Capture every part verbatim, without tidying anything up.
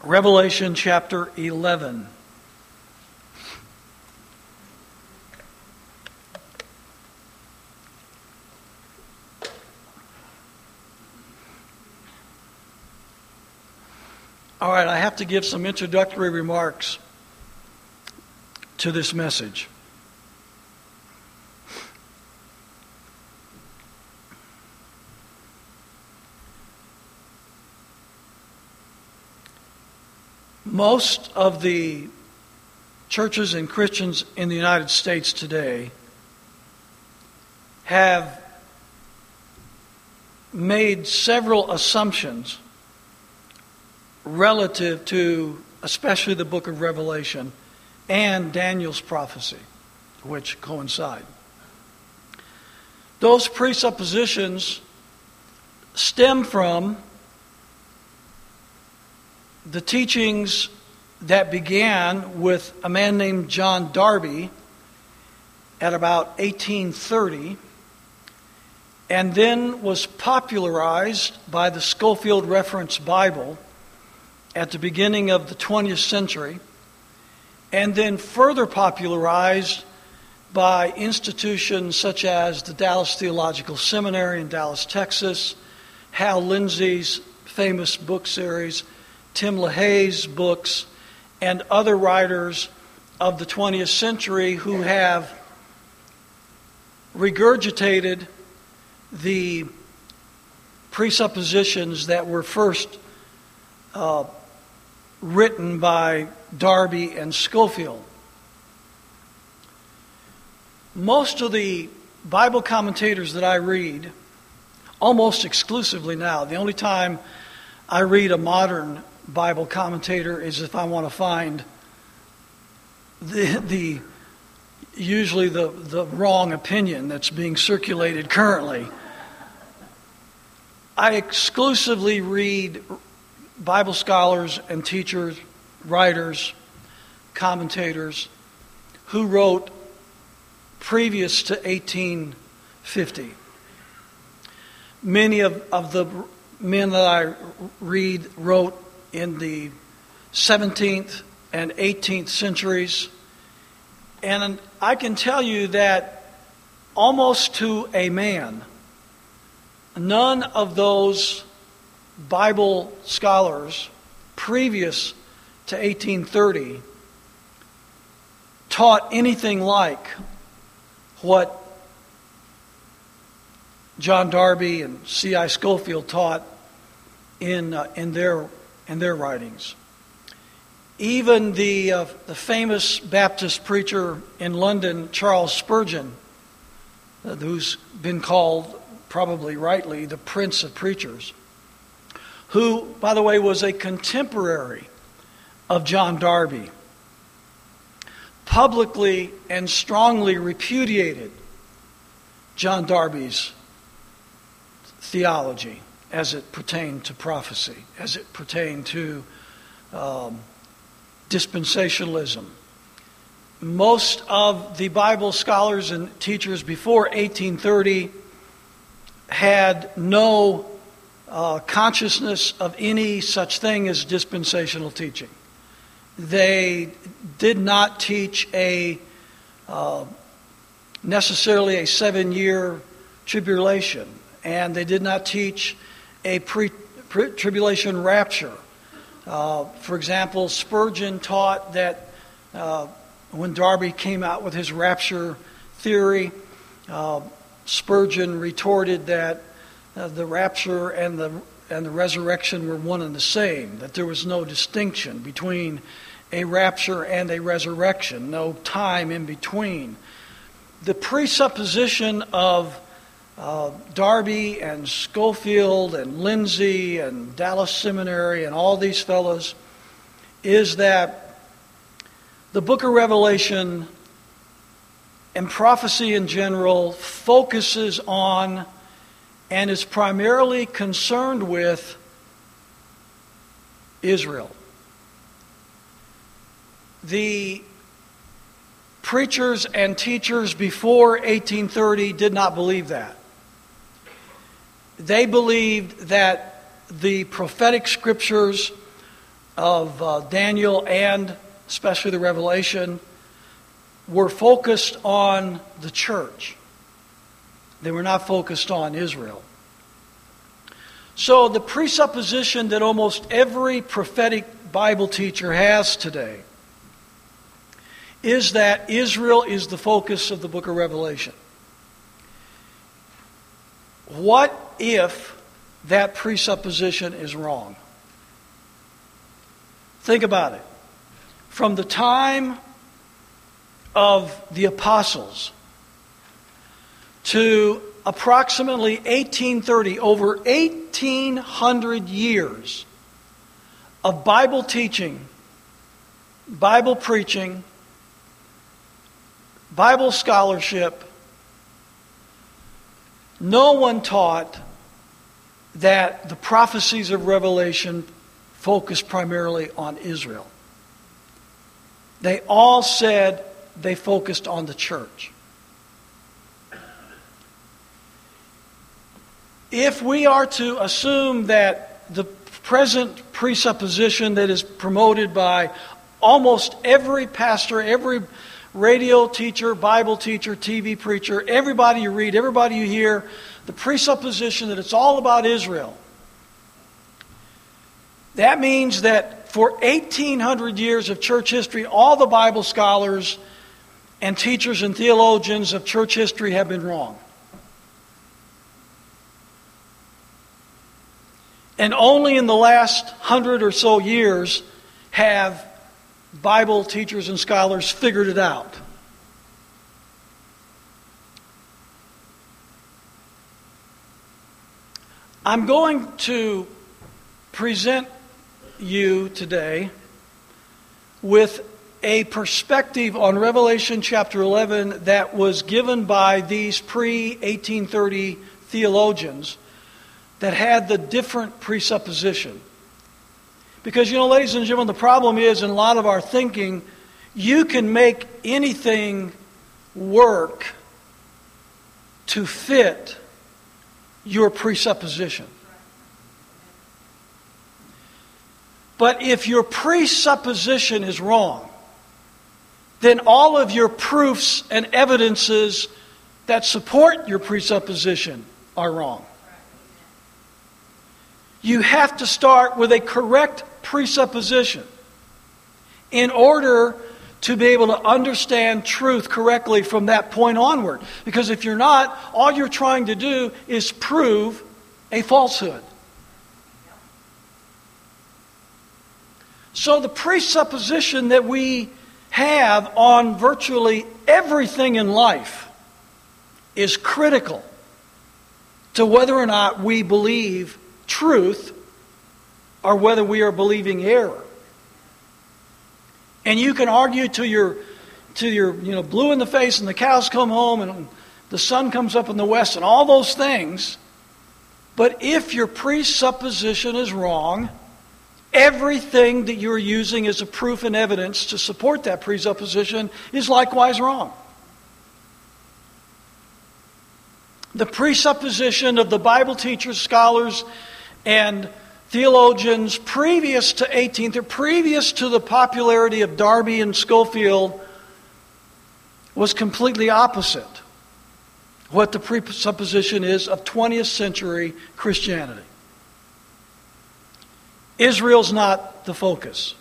Revelation chapter eleven. All right, I have to give some introductory remarks to this message. Most of the churches and Christians in the United States today have made several assumptions relative to especially the book of Revelation and Daniel's prophecy, which coincide. Those presuppositions stem from the teachings that began with a man named John Darby at about eighteen thirty, and then was popularized by the Scofield Reference Bible at the beginning of the twentieth century, and then further popularized by institutions such as the Dallas Theological Seminary in Dallas, Texas, Hal Lindsey's famous book series, Tim LaHaye's books, and other writers of the twentieth century who have regurgitated the presuppositions that were first uh, written by Darby and Scofield. Most of the Bible commentators that I read, almost exclusively now, the only time I read a modern Bible commentator is if I want to find the the usually the, the wrong opinion that's being circulated currently. I exclusively read Bible scholars and teachers, writers, commentators who wrote previous to eighteen fifty. Many of, of the men that I read wrote in the seventeenth and eighteenth centuries. And I can tell you that almost to a man, none of those Bible scholars previous to eighteen thirty taught anything like what John Darby and C I Scofield taught in uh, in their in their writings. Even the uh, the famous Baptist preacher in London, Charles Spurgeon, uh, who's been called, probably rightly, the Prince of Preachers, who, by the way, was a contemporary of John Darby, publicly and strongly repudiated John Darby's theology as it pertained to prophecy, as it pertained to um, dispensationalism. Most of the Bible scholars and teachers before eighteen thirty had no uh, consciousness of any such thing as dispensational teaching. They did not teach a uh, necessarily a seven-year tribulation, and they did not teach a pre, pre tribulation rapture. Uh, for example, Spurgeon taught that uh, when Darby came out with his rapture theory, uh, Spurgeon retorted that uh, the rapture and the and the resurrection were one and the same, that there was no distinction between a rapture and a resurrection, no time in between. The presupposition of uh, Darby and Scofield and Lindsey and Dallas Seminary and all these fellows is that the book of Revelation and prophecy in general focuses on and is primarily concerned with Israel. The preachers and teachers before eighteen thirty did not believe that. They believed that the prophetic scriptures of uh, Daniel and especially the Revelation were focused on the church. They were not focused on Israel. So the presupposition that almost every prophetic Bible teacher has today is that Israel is the focus of the book of Revelation. What if that presupposition is wrong? Think about it. From the time of the apostles to approximately eighteen thirty, over eighteen hundred years of Bible teaching, Bible preaching, Bible scholarship, no one taught that the prophecies of Revelation focus primarily on Israel. They all said they focused on the church. If we are to assume that the present presupposition that is promoted by almost every pastor, every radio teacher, Bible teacher, T V preacher, everybody you read, everybody you hear, the presupposition that it's all about Israel, that means that for eighteen hundred years of church history, all the Bible scholars and teachers and theologians of church history have been wrong. And only in the last hundred or so years have Bible teachers and scholars figured it out. I'm going to present you today with a perspective on Revelation chapter eleven that was given by these pre eighteen thirty theologians that had the different presupposition. Because, you know, ladies and gentlemen, the problem is in a lot of our thinking, you can make anything work to fit your presupposition. But if your presupposition is wrong, then all of your proofs and evidences that support your presupposition are wrong. You have to start with a correct presupposition in order to be able to understand truth correctly from that point onward. Because if you're not, all you're trying to do is prove a falsehood. So the presupposition that we have on virtually everything in life is critical to whether or not we believe truth or whether we are believing error. And you can argue till you're, till you're you know, blue in the face and the cows come home and the sun comes up in the west and all those things. But if your presupposition is wrong, everything that you're using as a proof and evidence to support that presupposition is likewise wrong. The presupposition of the Bible teachers, scholars, and theologians previous to eighteenth, or previous to the popularity of Darby and Schofield, was completely opposite what the presupposition is of twentieth century Christianity. Israel's not the focus.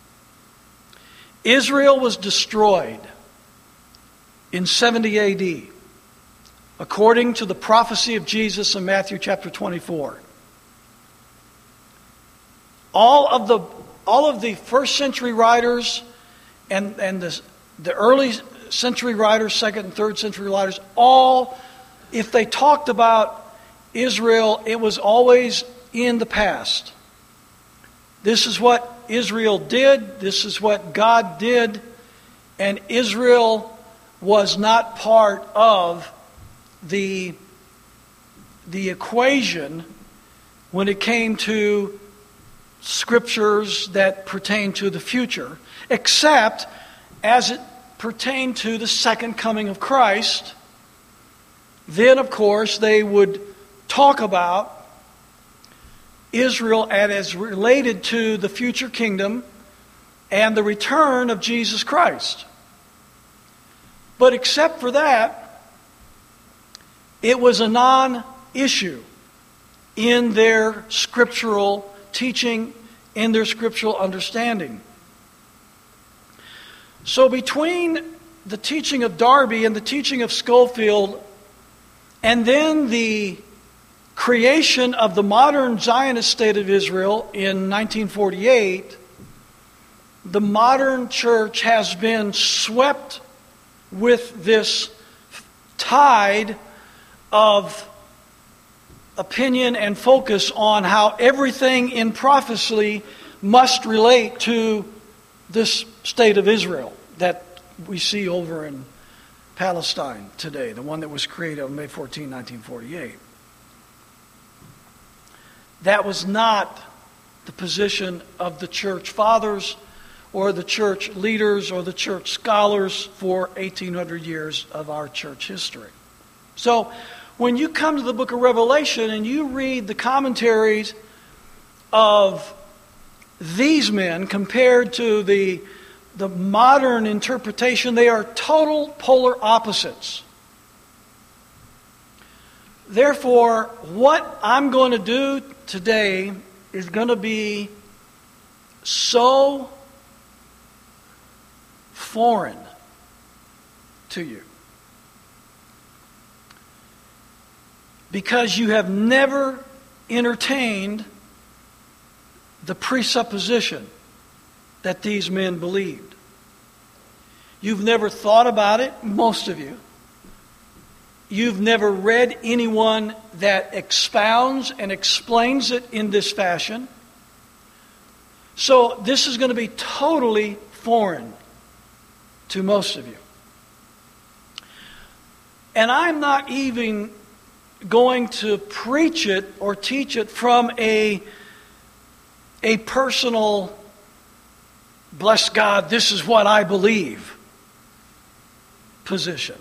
Israel was destroyed in seventy A D, according to the prophecy of Jesus in Matthew chapter twenty-four. All of the all of the first century writers and, and the, the early century writers, second and third century writers, all, if they talked about Israel, it was always in the past. This is what Israel did. This is what God did. And Israel was not part of the, the equation when it came to scriptures that pertain to the future, except as it pertained to the second coming of Christ. Then, of course, they would talk about Israel and as related to the future kingdom and the return of Jesus Christ. But except for that, it was a non-issue in their scriptural teaching, in their scriptural understanding. So between the teaching of Darby and the teaching of Scofield, and then the creation of the modern Zionist state of Israel in nineteen forty-eight, the modern church has been swept with this tide of opinion and focus on how everything in prophecy must relate to this state of Israel that we see over in Palestine today, the one that was created on May fourteenth, nineteen forty-eight. That was not the position of the church fathers or the church leaders or the church scholars for eighteen hundred years of our church history. So when you come to the book of Revelation and you read the commentaries of these men compared to the, the modern interpretation, they are total polar opposites. Therefore, what I'm going to do today is going to be so foreign to you, because you have never entertained the presupposition that these men believed. You've never thought about it, most of you. You've never read anyone that expounds and explains it in this fashion. So this is going to be totally foreign to most of you. And I'm not even going to preach it or teach it from a, a personal, bless God, this is what I believe position.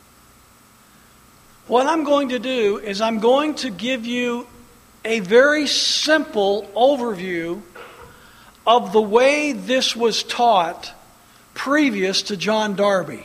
What I'm going to do is I'm going to give you a very simple overview of the way this was taught previous to John Darby.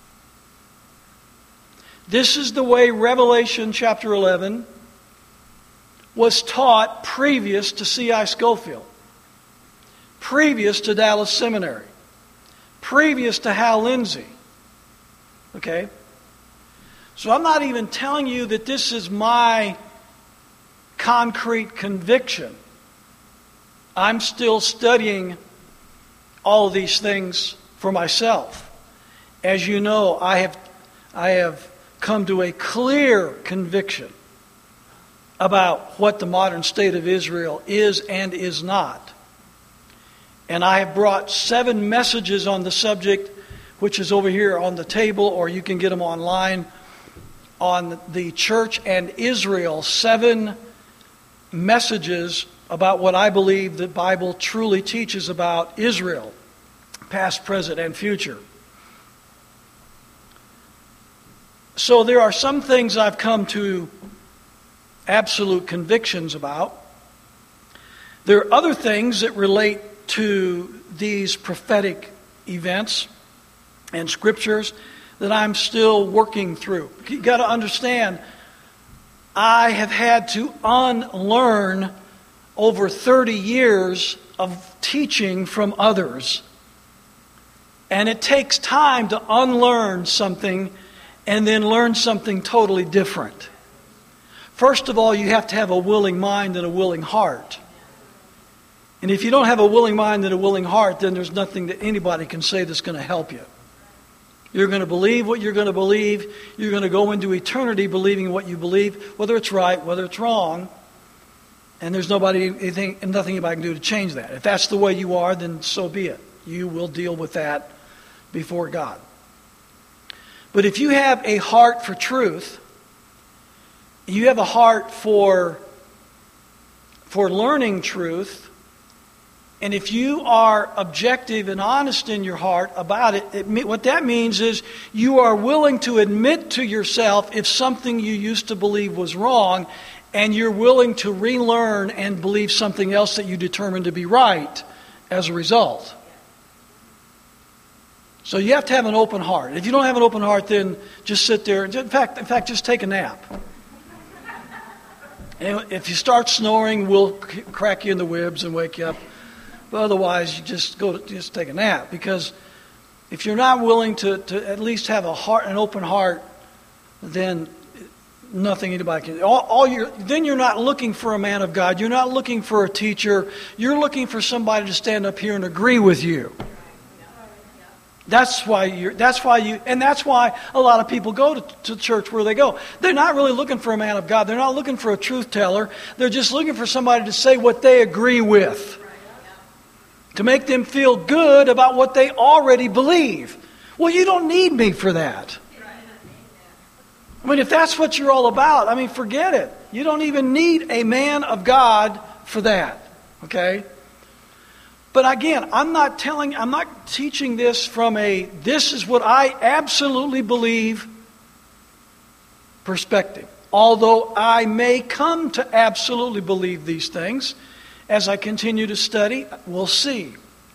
This is the way Revelation chapter eleven was taught previous to C I Scofield, previous to Dallas Seminary, previous to Hal Lindsey. Okay? So I'm not even telling you that this is my concrete conviction. I'm still studying all of these things for myself. As you know, I have I have come to a clear conviction about what the modern state of Israel is and is not. And I have brought seven messages on the subject, which is over here on the table, or you can get them online, on the church and Israel. Seven messages about what I believe the Bible truly teaches about Israel, past, present, and future. So there are some things I've come to absolute convictions about. There are other things that relate to these prophetic events and scriptures that I'm still working through. You've got to understand, I have had to unlearn over thirty years of teaching from others. And it takes time to unlearn something and then learn something totally different. First of all, you have to have a willing mind and a willing heart. And if you don't have a willing mind and a willing heart, then there's nothing that anybody can say that's going to help you. You're going to believe what you're going to believe. You're going to go into eternity believing what you believe, whether it's right, whether it's wrong. And there's nobody, anything, nothing anybody can do to change that. If that's the way you are, then so be it. You will deal with that before God. But if you have a heart for truth, you have a heart for, for learning truth, and if you are objective and honest in your heart about it, it, what that means is you are willing to admit to yourself if something you used to believe was wrong, and you're willing to relearn and believe something else that you determine to be right as a result. So you have to have an open heart. If you don't have an open heart, then just sit there. In fact, in fact, just take a nap. And if you start snoring, we'll crack you in the ribs and wake you up. But otherwise, you just go to, just take a nap. Because if you're not willing to, to at least have a heart, an open heart, then nothing anybody can. All, all you're, then you're not looking for a man of God. You're not looking for a teacher. You're looking for somebody to stand up here and agree with you. That's why you're, that's why you, and that's why a lot of people go to, to church where they go. They're not really looking for a man of God. They're not looking for a truth teller. They're just looking for somebody to say what they agree with. To make them feel good about what they already believe. Well, you don't need me for that. I mean, if that's what you're all about, I mean, forget it. You don't even need a man of God for that. Okay? But again, I'm not telling, I'm not teaching this from a, this is what I absolutely believe perspective. Although I may come to absolutely believe these things, as I continue to study, we'll see.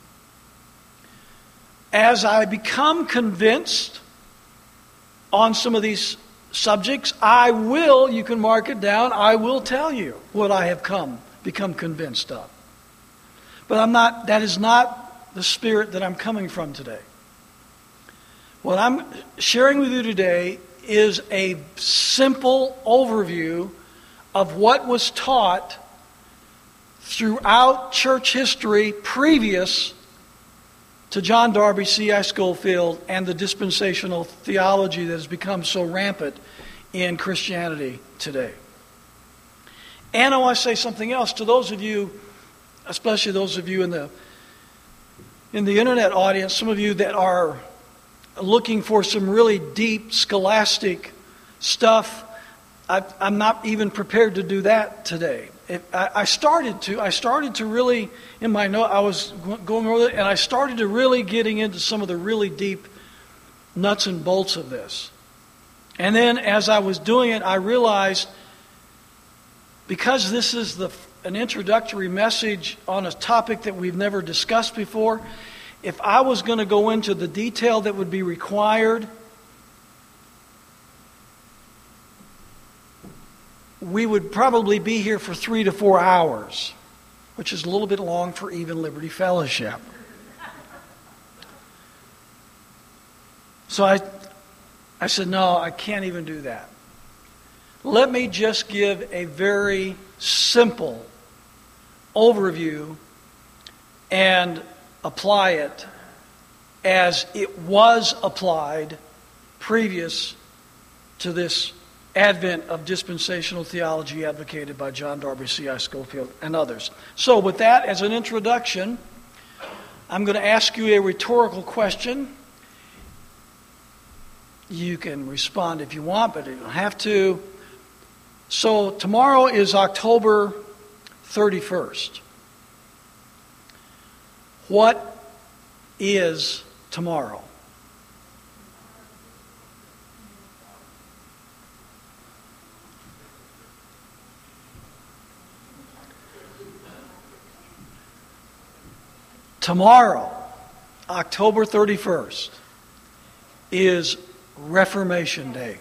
As I become convinced on some of these subjects, I will, you can mark it down, I will tell you what I have come, become convinced of. But I'm not, that is not the spirit that I'm coming from today. What I'm sharing with you today is a simple overview of what was taught throughout church history previous to John Darby, C I Scofield, and the dispensational theology that has become so rampant in Christianity today. And I want to say something else to those of you, especially those of you in the in the internet audience, some of you that are looking for some really deep scholastic stuff. I, I'm not even prepared to do that today. It, I, I started to. I started to really in my note. I was going over it, and I started to really getting into some of the really deep nuts and bolts of this. And then, as I was doing it, I realized because this is the an introductory message on a topic that we've never discussed before, if I was going to go into the detail that would be required, we would probably be here for three to four hours, which is a little bit long for even Liberty Fellowship. So I, I said, no, I can't even do that. Let me just give a very simple overview and apply it as it was applied previous to this advent of dispensational theology advocated by John Darby, C I Scofield, and others. So with that as an introduction, I'm going to ask you a rhetorical question. You can respond if you want, but you don't have to. So tomorrow is October thirty-first. What is tomorrow? Tomorrow, October thirty-first, is Reformation Day.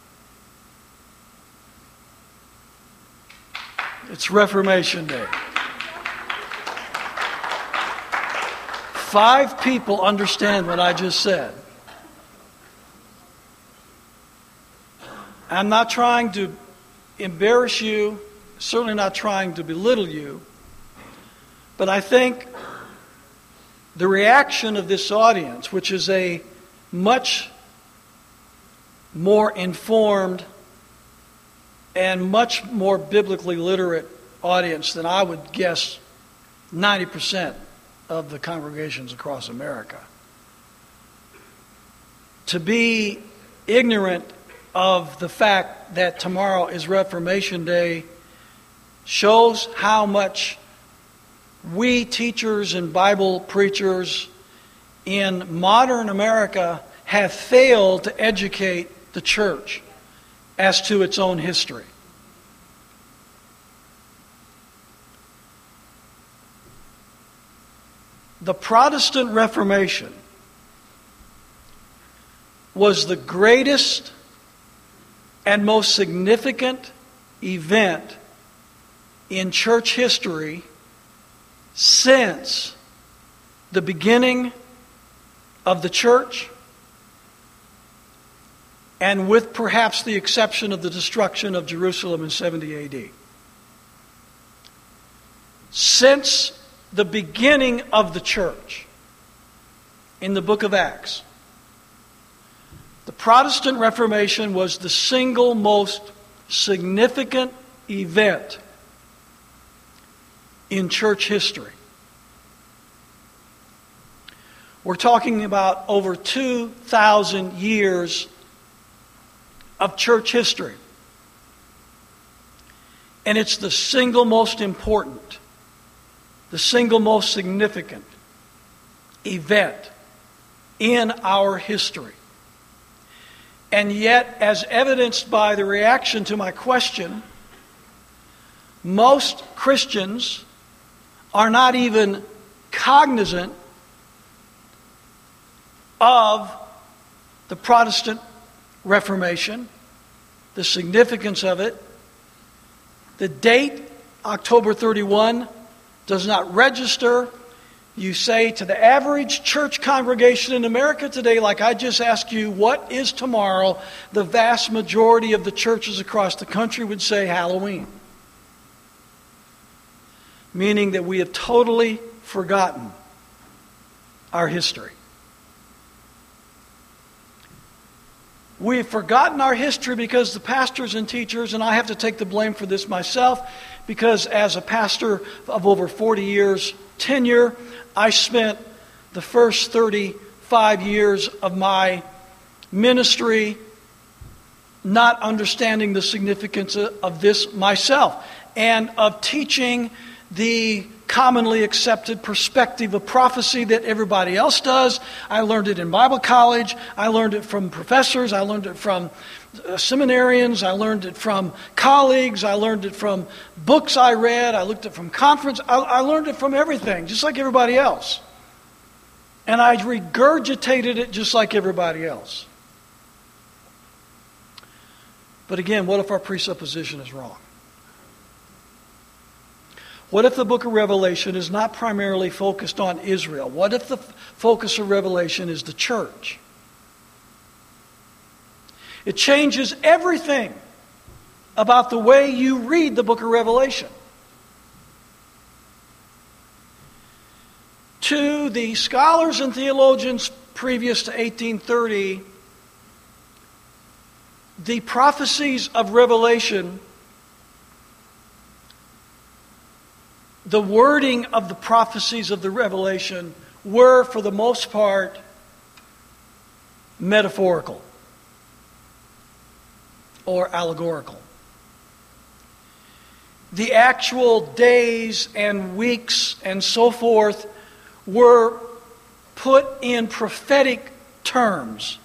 It's Reformation Day. Five people understand what I just said. I'm not trying to embarrass you, certainly not trying to belittle you, but I think the reaction of this audience, which is a much more informed and much more biblically literate audience than I would guess ninety percent of the congregations across America. To be ignorant of the fact that tomorrow is Reformation Day shows how much we teachers and Bible preachers in modern America have failed to educate the church as to its own history. the Protestant Reformation was the greatest and most significant event in church history since the beginning of the church, and with perhaps the exception of the destruction of Jerusalem in seventy A D. Since the beginning of the church in the book of Acts, the Protestant Reformation was the single most significant event in church history. We're talking about over two thousand years of church history. And it's the single most important, the single most significant event in our history. And yet, as evidenced by the reaction to my question, most Christians are not even cognizant of the Protestant Reformation, the significance of it. The date, October thirty-first, does not register. You say to the average church congregation in America today, like I just asked you, what is tomorrow? The vast majority of the churches across the country would say Halloween. Meaning that we have totally forgotten our history. We've forgotten our history because the pastors and teachers, and I have to take the blame for this myself, because as a pastor of over forty years tenure, I spent the first thirty-five years of my ministry not understanding the significance of this myself, and of teaching the commonly accepted perspective of prophecy that everybody else does. I learned it in Bible college. I learned it from professors. I learned it from uh, seminarians. I learned it from colleagues. I learned it from books I read. I looked at it from conference. I, I learned it from everything, just like everybody else. And I regurgitated it just like everybody else. But again, what if our presupposition is wrong? What if the book of Revelation is not primarily focused on Israel? What if the f- focus of Revelation is the church? It changes everything about the way you read the book of Revelation. To the scholars and theologians previous to eighteen thirty, the prophecies of Revelation, the wording of the prophecies of the Revelation were, for the most part, metaphorical or allegorical. The actual days and weeks and so forth were put in prophetic terms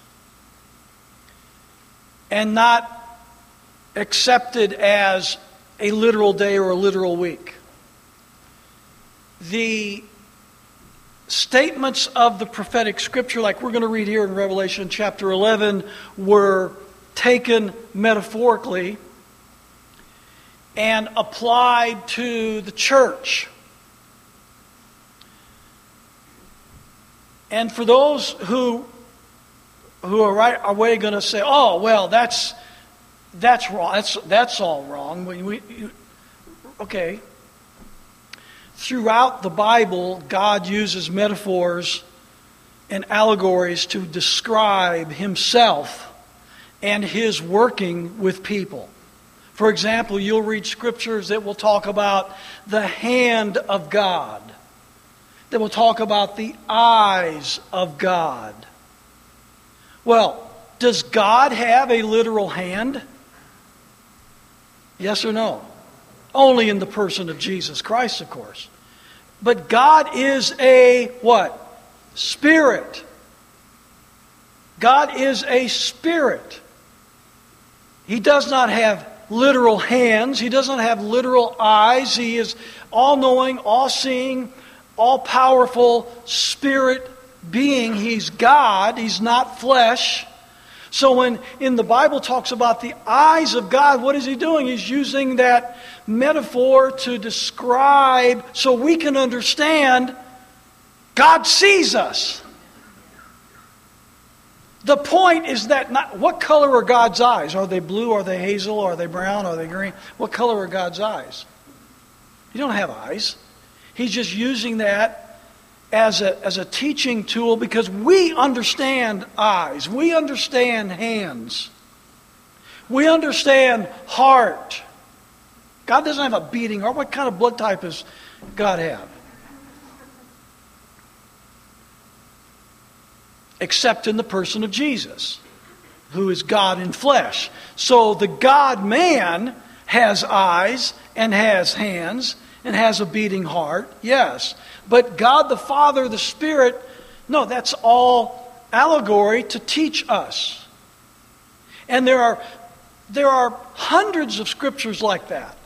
and not accepted as a literal day or a literal week. The statements of the prophetic scripture, like we're going to read here in Revelation chapter eleven, were taken metaphorically and applied to the church. And for those who who are right away going to say, "Oh, well, that's that's wrong. That's that's all wrong." We, we, okay. Throughout the Bible, God uses metaphors and allegories to describe Himself and His working with people. For example, you'll read scriptures that will talk about the hand of God, that will talk about the eyes of God. Well, does God have a literal hand? Yes or no? Only in the person of Jesus Christ, of course. But God is a what? Spirit. God is a spirit. He does not have literal hands. He does not have literal eyes. He is all-knowing, all-seeing, all-powerful spirit being. He's God. He's not flesh. So when in the Bible talks about the eyes of God, what is he doing? He's using that metaphor to describe so we can understand God sees us. The point is that not, what color are God's eyes? Are they blue? Are they hazel? Are they brown? Are they green? What color are God's eyes? You don't have eyes. He's just using that as a, as a teaching tool because we understand eyes. We understand hands. We understand heart. God doesn't have a beating heart. What kind of blood type does God have? Except in the person of Jesus, who is God in flesh. So the God-man has eyes and has hands and has a beating heart, yes. But God the Father, the Spirit, no, that's all allegory to teach us. And there are, there are hundreds of scriptures like that.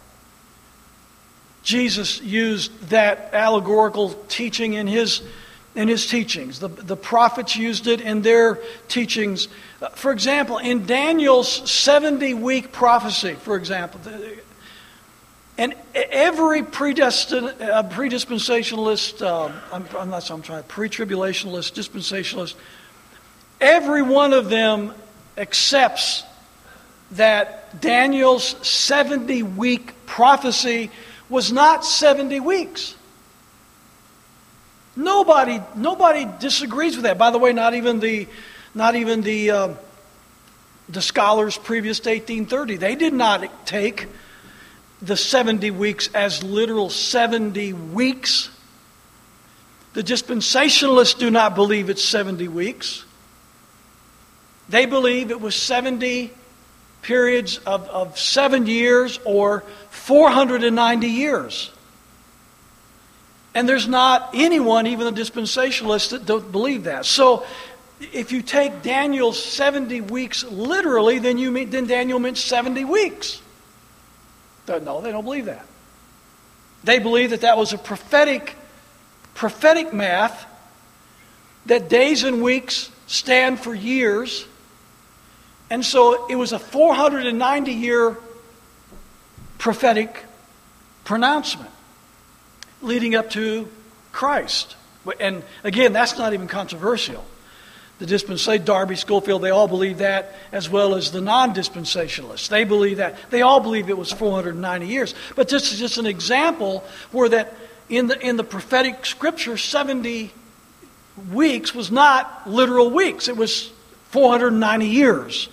Jesus used that allegorical teaching in his in his teachings. The, the prophets used it in their teachings. For example, in Daniel's seventy-week prophecy, for example, and every predestin, uh, predispensationalist, uh, I'm, I'm not, I'm trying, pre-tribulationalist, dispensationalist, every one of them accepts that Daniel's seventy-week prophecy was not seventy weeks. Nobody, nobody disagrees with that. By the way, not even the, not even the, uh, the scholars previous to eighteen thirty. They did not take the seventy weeks as literal seventy weeks. The dispensationalists do not believe it's seventy weeks. They believe it was seventy periods of, of seven years or four hundred ninety years. And there's not anyone, even the dispensationalists, that don't believe that. So if you take Daniel's seventy weeks literally, then you mean then Daniel meant seventy weeks. No, they don't believe that. They believe that that was a prophetic, prophetic math, that days and weeks stand for years. And so it was a four hundred ninety year prophetic pronouncement leading up to Christ. And again, that's not even controversial. The dispensationalists, Darby, Scofield, they all believe that, as well as the non-dispensationalists. They believe that. They all believe it was four hundred ninety years. But this is just an example where that in the in the prophetic scripture, seventy weeks was not literal weeks. It was four hundred ninety years.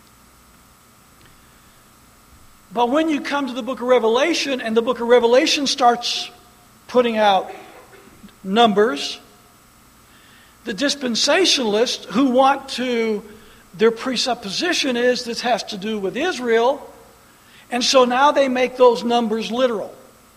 But when you come to the book of Revelation, and the book of Revelation starts putting out numbers, the dispensationalists who want to, their presupposition is this has to do with Israel, and so now they make those numbers literal.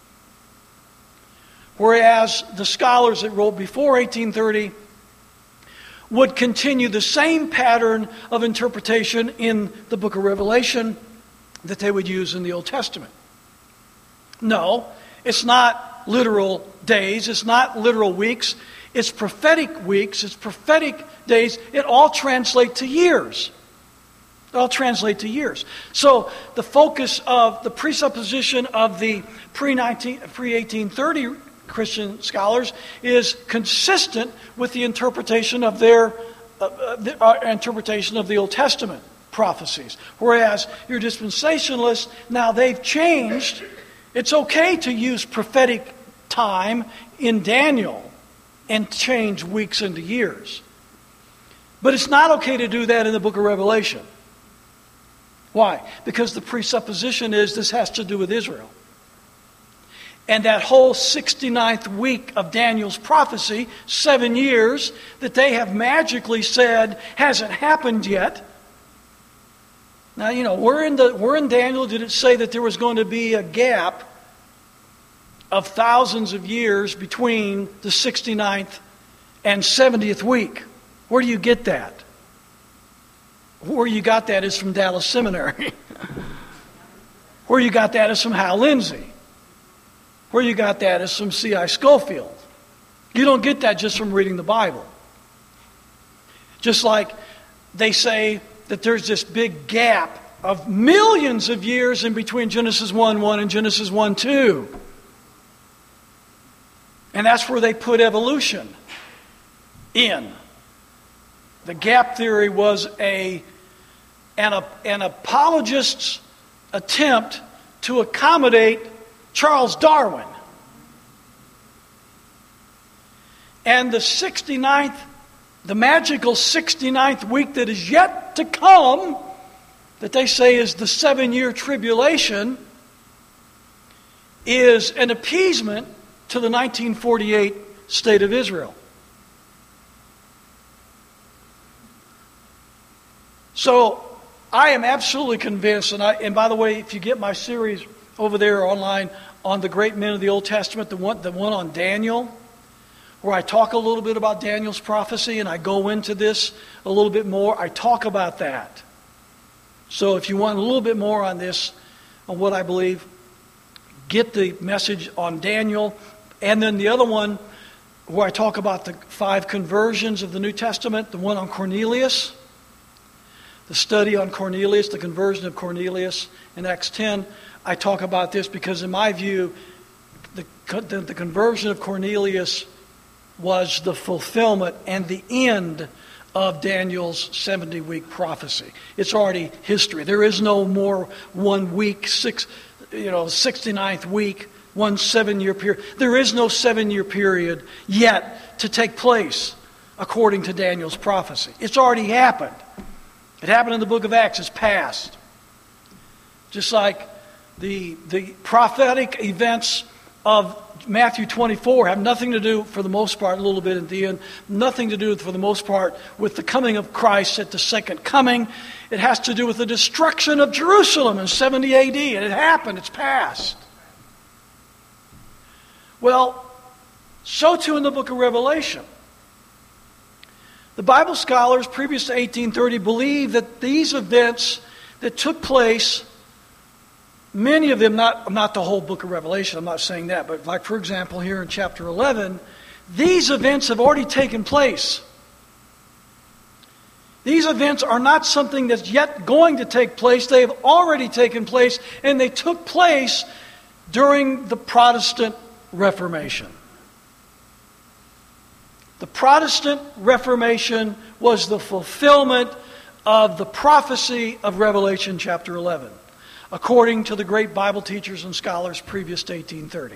Whereas the scholars that wrote before eighteen thirty would continue the same pattern of interpretation in the book of Revelation that they would use in the Old Testament. No, it's not literal days, it's not literal weeks, it's prophetic weeks, it's prophetic days. It all translates to years. It all translate to years. So the focus of the presupposition of the pre-eighteen thirty Christian scholars is consistent with the interpretation of their uh, the, uh, interpretation of the Old Testament prophecies. Whereas your dispensationalists, now they've changed. It's okay to use prophetic time in Daniel and change weeks into years. But it's not okay to do that in the book of Revelation. Why? Because the presupposition is this has to do with Israel. And that whole sixty-ninth week of Daniel's prophecy, seven years, that they have magically said hasn't happened yet. Now, you know, where in, the, where in Daniel did it say that there was going to be a gap of thousands of years between the sixty-ninth and seventieth week? Where do you get that? Where you got that is from Dallas Seminary. Where you got that is from Hal Lindsey. Where you got that is from C I Scofield. You don't get that just from reading the Bible. Just like they say that there's this big gap of millions of years in between Genesis one one and Genesis one two. And that's where they put evolution in. The gap theory was a an, an apologist's attempt to accommodate Charles Darwin. And the sixty-ninth, the magical sixty-ninth week that is yet to come, that they say is the seven-year tribulation, is an appeasement to the nineteen forty-eight state of Israel. So I am absolutely convinced, and, I, and by the way, if you get my series over there online on the great men of the Old Testament, the one, the one on Daniel, where I talk a little bit about Daniel's prophecy, and I go into this a little bit more. I talk about that. So if you want a little bit more on this, on what I believe, get the message on Daniel. And then the other one, where I talk about the five conversions of the New Testament, the one on Cornelius, the study on Cornelius, the conversion of Cornelius in Acts ten. I talk about this because in my view, the, the, the conversion of Cornelius was the fulfillment and the end of Daniel's seventy-week prophecy. It's already history. There is no more one week, six, you know, sixty-ninth week, one seven-year period. There is no seven-year period yet to take place according to Daniel's prophecy. It's already happened. It happened in the book of Acts. It's past. Just like the, the prophetic events of Matthew twenty-four have nothing to do, for the most part, a little bit at the end, nothing to do, for the most part, with the coming of Christ at the second coming. It has to do with the destruction of Jerusalem in seventy A D, and it happened. It's past. Well, so too in the book of Revelation. The Bible scholars previous to eighteen thirty believe that these events that took place, many of them, not, not the whole book of Revelation, I'm not saying that, but like for example here in chapter eleven, these events have already taken place. These events are not something that's yet going to take place. They have already taken place, and they took place during the Protestant Reformation. The Protestant Reformation was the fulfillment of the prophecy of Revelation chapter eleven, according to the great Bible teachers and scholars previous to eighteen thirty.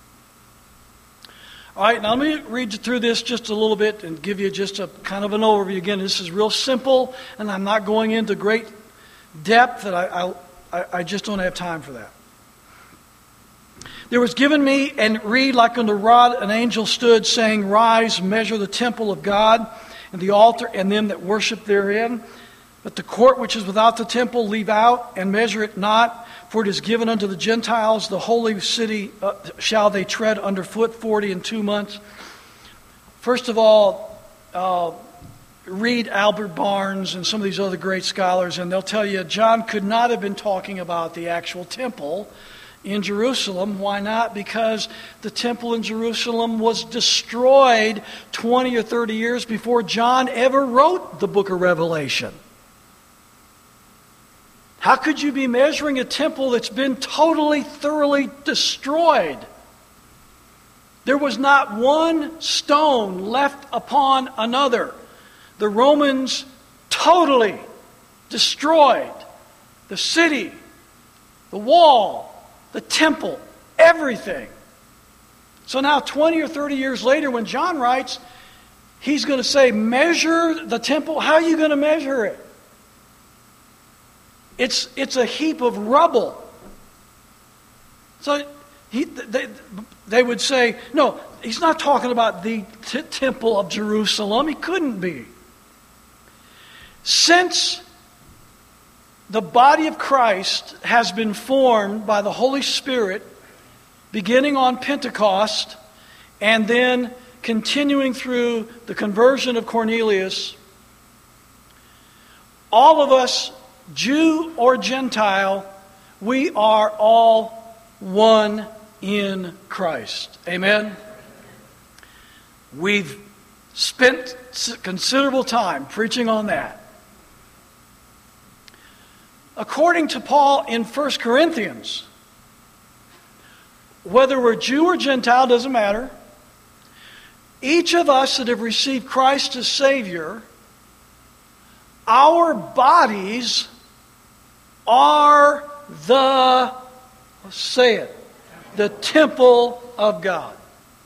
All right, now let me read you through this just a little bit and give you just a kind of an overview. Again, this is real simple, and I'm not going into great depth, that I, I, I just don't have time for that. There was given me, and read like unto rod, an angel stood, saying, Rise, measure the temple of God, and the altar, and them that worship therein. But the court which is without the temple leave out, and measure it not, for it is given unto the Gentiles. The holy city uh, shall they tread underfoot forty and two months. First of all, uh, read Albert Barnes and some of these other great scholars, and they'll tell you John could not have been talking about the actual temple in Jerusalem. Why not? Because the temple in Jerusalem was destroyed twenty or thirty years before John ever wrote the book of Revelation. How could you be measuring a temple that's been totally, thoroughly destroyed? There was not one stone left upon another. The Romans totally destroyed the city, the wall, the temple, everything. So now twenty or thirty years later, when John writes, he's going to say, measure the temple. How are you going to measure it? It's, it's a heap of rubble. So he, they, they would say, no, he's not talking about the t- temple of Jerusalem. He couldn't be. Since the body of Christ has been formed by the Holy Spirit, beginning on Pentecost, and then continuing through the conversion of Cornelius, all of us, Jew or Gentile, we are all one in Christ. Amen? We've spent considerable time preaching on that. According to Paul in First Corinthians, whether we're Jew or Gentile, doesn't matter. Each of us that have received Christ as Savior, our bodies are the, let's say it, the temple of God.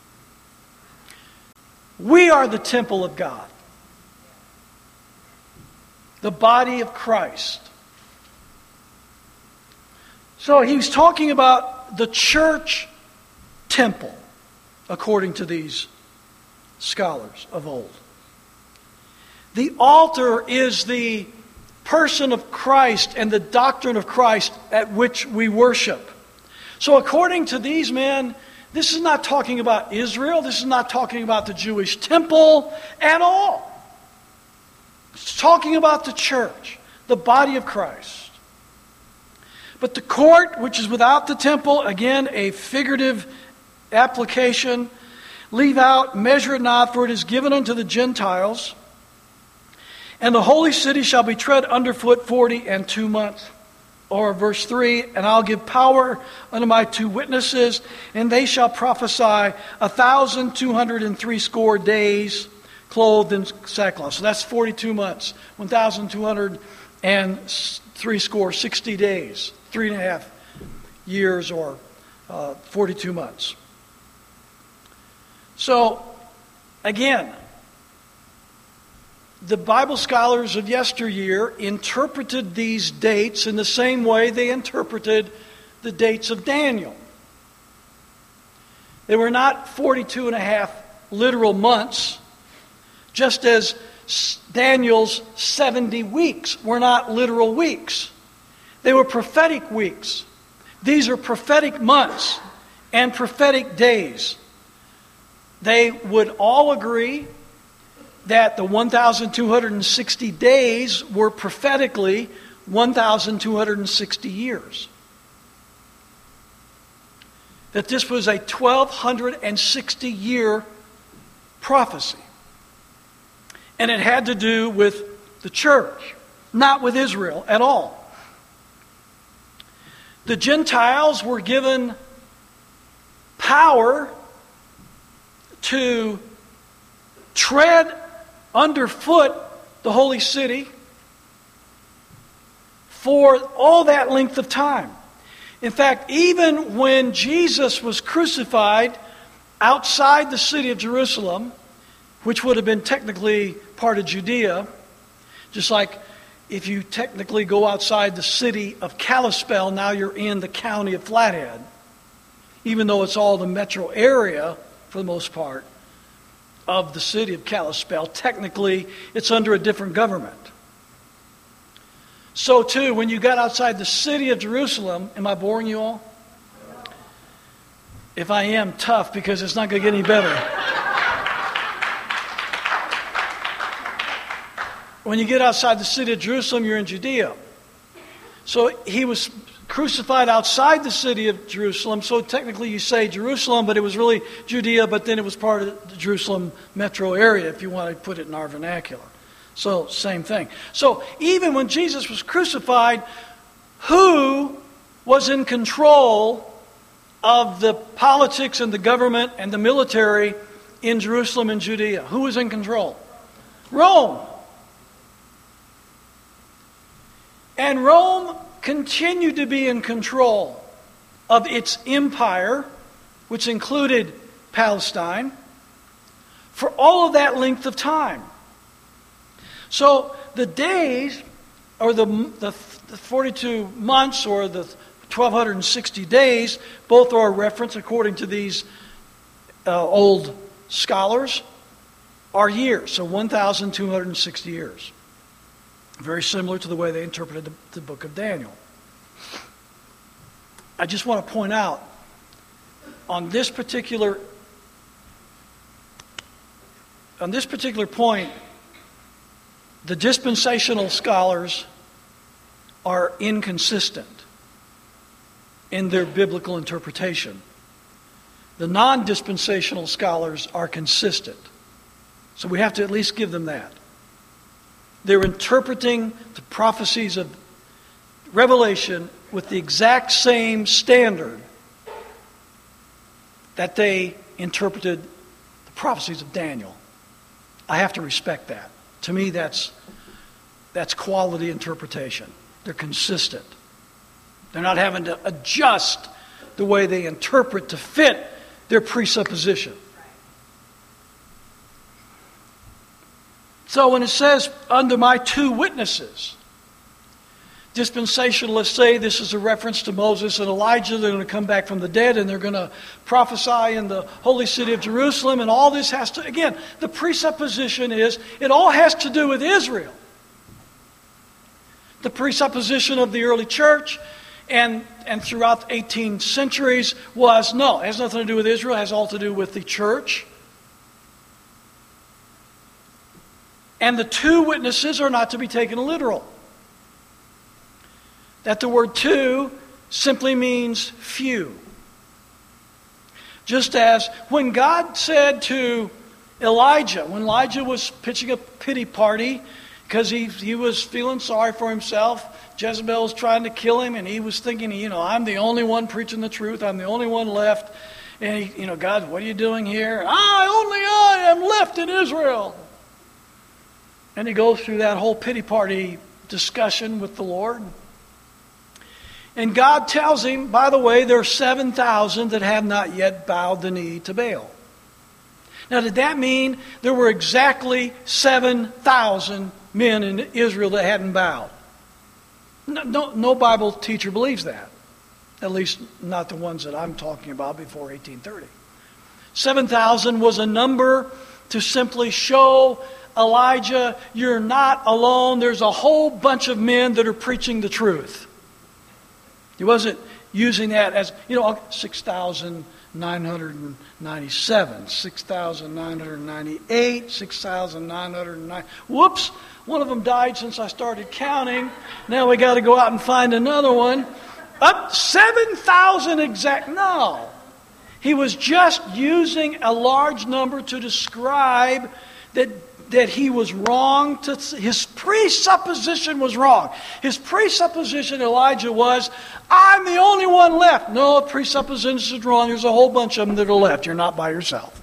We are the temple of God. The body of Christ. So he's talking about the church temple, according to these scholars of old. The altar is the person of Christ and the doctrine of Christ at which we worship. So according to these men, this is not talking about Israel. This is not talking about the Jewish temple at all. It's talking about the church, the body of Christ. But the court, which is without the temple, again, a figurative application, leave out, measure it not, for it is given unto the Gentiles. And the holy city shall be tread underfoot forty and two months. Or verse three, and I'll give power unto my two witnesses, and they shall prophesy a thousand two hundred and three score days, clothed in sackcloth. So that's forty-two months. One thousand two hundred and three score, sixty days. Three and a half years or uh, forty-two months. So, again, the Bible scholars of yesteryear interpreted these dates in the same way they interpreted the dates of Daniel. They were not forty-two and a half literal months, just as Daniel's seventy weeks were not literal weeks. They were prophetic weeks. These are prophetic months and prophetic days. They would all agree that the one thousand two hundred sixty days were prophetically one thousand two hundred sixty years. That this was a twelve sixty year prophecy. And it had to do with the church, not with Israel at all. The Gentiles were given power to tread underfoot the holy city for all that length of time. In fact, even when Jesus was crucified outside the city of Jerusalem, which would have been technically part of Judea, just like if you technically go outside the city of Kalispell, now you're in the county of Flathead, even though it's all the metro area, for the most part, of the city of Kalispell. Technically, it's under a different government. So too, when you got outside the city of Jerusalem, am I boring you all? If I am, tough, because it's not going to get any better. When you get outside the city of Jerusalem, you're in Judea. So he was crucified outside the city of Jerusalem. So technically you say Jerusalem, but it was really Judea, but then it was part of the Jerusalem metro area, if you want to put it in our vernacular. So same thing. So even when Jesus was crucified, who was in control of the politics and the government and the military in Jerusalem and Judea? Who was in control? Rome. And Rome continued to be in control of its empire, which included Palestine, for all of that length of time. So the days, or the, the, the forty-two months, or the twelve sixty days, both are a reference, according to these uh, old scholars, are years. So one thousand two hundred sixty years. Very similar to the way they interpreted the, the book of Daniel. I just want to point out, on this particular, on this particular point, the dispensational scholars are inconsistent in their biblical interpretation. The non-dispensational scholars are consistent So we have to at least give them that. They're interpreting the prophecies of Revelation with the exact same standard that they interpreted the prophecies of Daniel. I have to respect that. To me, that's that's quality interpretation. They're consistent. They're not having to adjust the way they interpret to fit their presupposition. So when it says, under my two witnesses, dispensationalists say this is a reference to Moses and Elijah. They're going to come back from the dead and they're going to prophesy in the holy city of Jerusalem. And all this has to, again, the presupposition is it all has to do with Israel. The presupposition of the early church and, and throughout the eighteen centuries was, no, it has nothing to do with Israel. It has all to do with the church. And the two witnesses are not to be taken literal. That the word two simply means few. Just as when God said to Elijah, when Elijah was pitching a pity party because he, he was feeling sorry for himself, Jezebel was trying to kill him, and he was thinking, you know, I'm the only one preaching the truth. I'm the only one left. And, he, you know, God, what are you doing here? I, only I am left in Israel. And he goes through that whole pity party discussion with the Lord. And God tells him, by the way, there are seven thousand that have not yet bowed the knee to Baal. Now, did that mean there were exactly seven thousand men in Israel that hadn't bowed? No, no, no Bible teacher believes that. At least not the ones that I'm talking about before eighteen thirty. seven thousand was a number to simply show Elijah, you're not alone. There's a whole bunch of men that are preaching the truth. He wasn't using that as, you know, six thousand nine hundred ninety-seven, six thousand nine hundred ninety-eight, six thousand nine hundred nine. Whoops, one of them died since I started counting. Now we got to go out and find another one. Up seven thousand exact. No. He was just using a large number to describe that that he was wrong. To, his presupposition was wrong. His presupposition, Elijah, was, I'm the only one left. No, presupposition is wrong. There's a whole bunch of them that are left. You're not by yourself.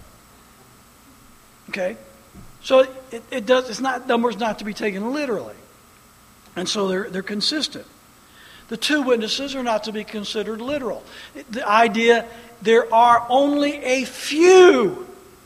Okay? So it, it does. It's not numbers not to be taken literally. And so they're, they're consistent. The two witnesses are not to be considered literal. The idea, there are only a few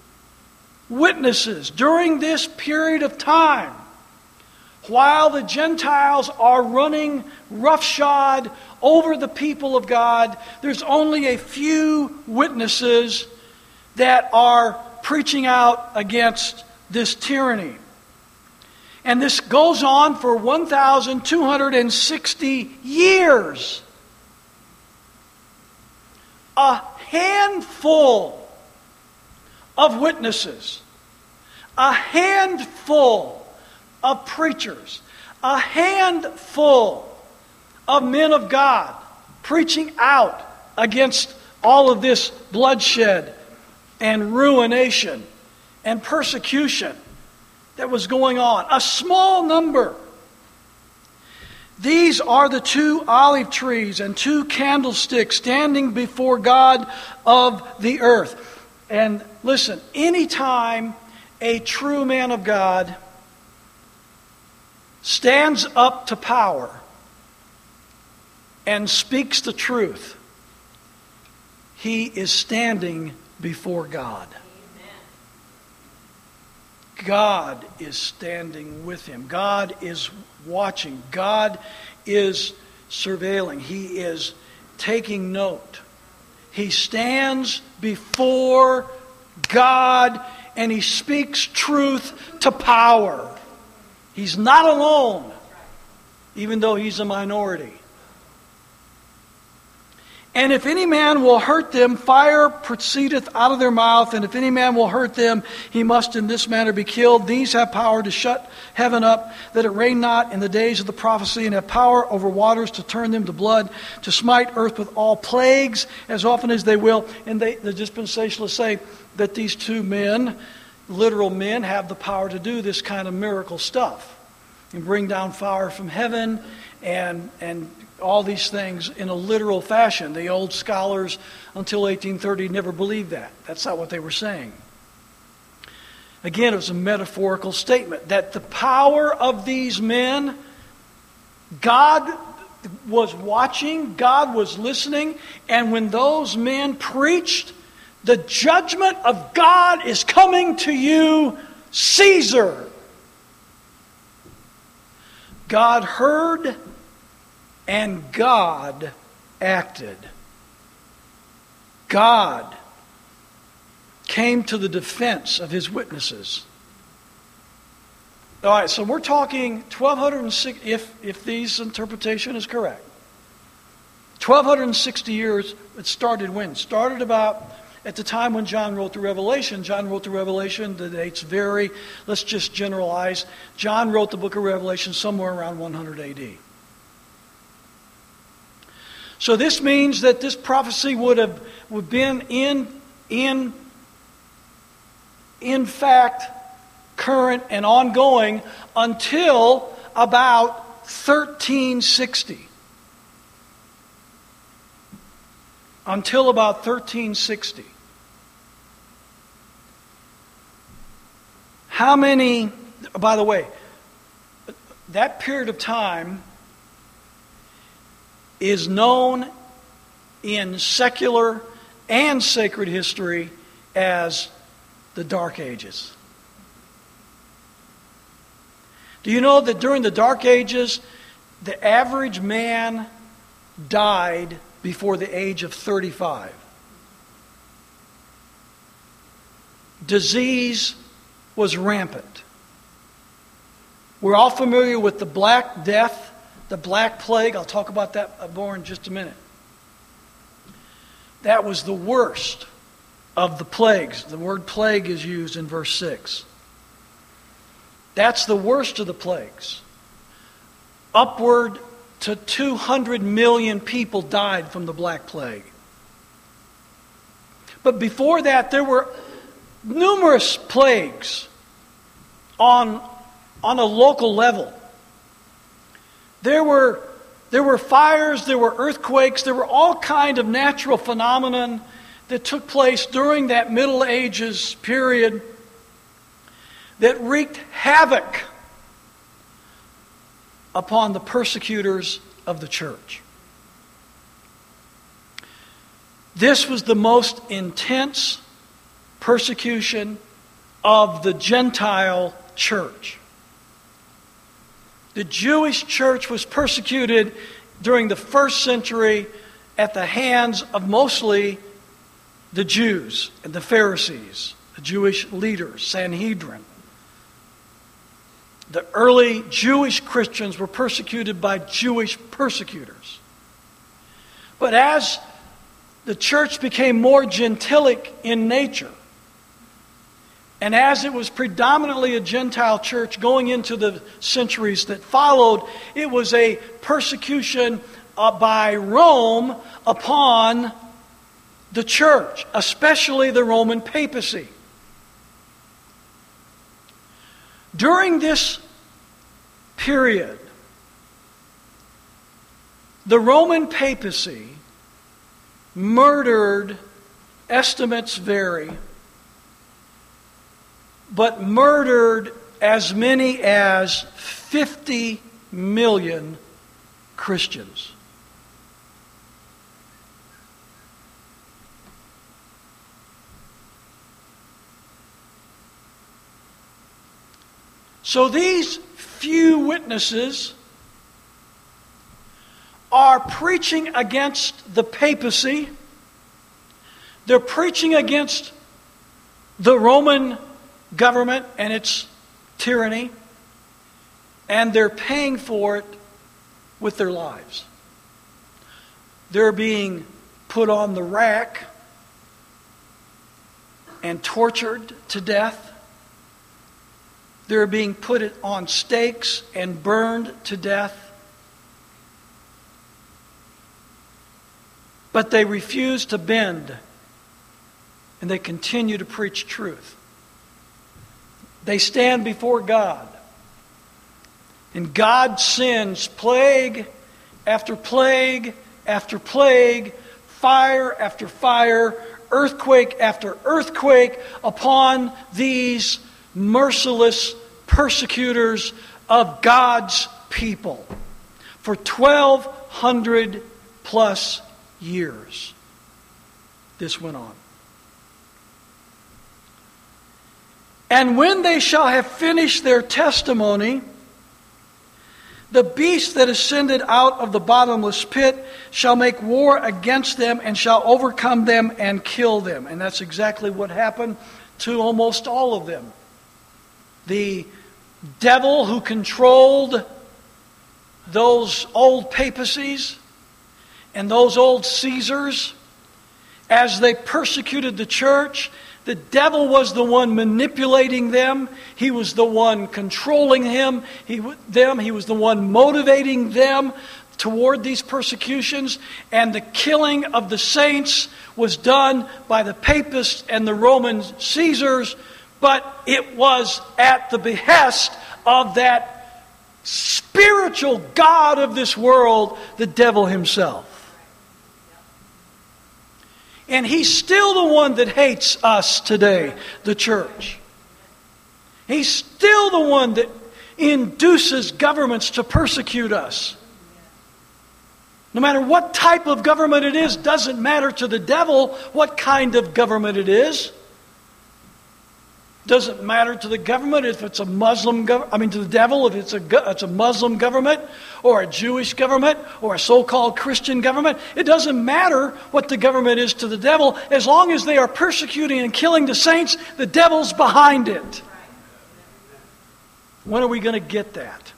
witnesses during this period of time while the Gentiles are running roughshod over the people of God. There's only a few witnesses that are preaching out against this tyranny. And this goes on for one thousand two hundred sixty years. A handful of witnesses, a handful of preachers, a handful of men of God preaching out against all of this bloodshed and ruination and persecution that was going on. A small number. These are the two olive trees and two candlesticks standing before God of the earth. And listen, anytime a true man of God stands up to power and speaks the truth, he is standing before God. God is standing with him. God is watching. God is surveilling. He is taking note. He stands before God and he speaks truth to power. He's not alone, even though he's a minority. And if any man will hurt them, fire proceedeth out of their mouth. And if any man will hurt them, he must in this manner be killed. These have power to shut heaven up, that it rain not in the days of the prophecy, and have power over waters to turn them to blood, to smite earth with all plagues as often as they will. And they, the dispensationalists say that these two men, literal men have the power to do this kind of miracle stuff and bring down fire from heaven and and all these things in a literal fashion. The old scholars until eighteen thirty never believed that. That's not what they were saying. Again, it was a metaphorical statement that the power of these men, God was watching, God was listening, and when those men preached, the judgment of God is coming to you, Caesar. God heard and God acted. God came to the defense of his witnesses. All right, so we're talking twelve sixty, if, if this interpretation is correct. twelve sixty years, it started when? It started about at the time when John wrote the Revelation. John wrote the Revelation, the dates vary. Let's just generalize. John wrote the book of Revelation somewhere around one hundred A D. So this means that this prophecy would have would been in, in, in fact, current and ongoing until about thirteen sixty. Until about thirteen sixty. How many, by the way, that period of time is known in secular and sacred history as the Dark Ages. Do you know that during the Dark Ages, the average man died before the age of thirty-five? Disease was rampant. We're all familiar with the Black Death, the Black Plague. I'll talk about that more in just a minute. That was the worst of the plagues. The word plague is used in verse six. That's the worst of the plagues. Upward to two hundred million people died from the Black Plague. But before that, there were numerous plagues on, on a local level. There were, there were fires, there were earthquakes, there were all kinds of natural phenomenon that took place during that Middle Ages period that wreaked havoc upon the persecutors of the church. This was the most intense persecution of the Gentile church. The Jewish church was persecuted during the first century at the hands of mostly the Jews and the Pharisees, the Jewish leaders, Sanhedrin. The early Jewish Christians were persecuted by Jewish persecutors. But as the church became more gentilic in nature, and as it was predominantly a Gentile church going into the centuries that followed, it was a persecution uh, by Rome upon the church, especially the Roman papacy. During this period, the Roman papacy murdered, estimates vary, but murdered as many as fifty million Christians. So these few witnesses are preaching against the papacy. They're preaching against the Roman government and its tyranny, and they're paying for it with their lives. They're being put on the rack and tortured to death. They're being put on stakes and burned to death. But they refuse to bend, and they continue to preach truth. they stand before God. And God sends plague after plague after plague, fire after fire, earthquake after earthquake upon these merciless persecutors of God's people for twelve hundred plus years. This went on. And when they shall have finished their testimony, the beast that ascended out of the bottomless pit shall make war against them and shall overcome them and kill them. And that's exactly what happened to almost all of them. The devil who controlled those old papacies and those old Caesars, as they persecuted the church, the devil was the one manipulating them. He was the one controlling him. He, them. He was the one motivating them toward these persecutions. And the killing of the saints was done by the papists and the Roman Caesars, but it was at the behest of that spiritual god of this world, the devil himself. And he's still the one that hates us today, the church. He's still the one that induces governments to persecute us. No matter what type of government it is, doesn't matter to the devil what kind of government it is. Doesn't matter to the government if it's a Muslim government, I mean to the devil if it's a, it's a Muslim government or a Jewish government or a so-called Christian government. It doesn't matter what the government is to the devil. As long as they are persecuting and killing the saints, the devil's behind it. When are we going to get that?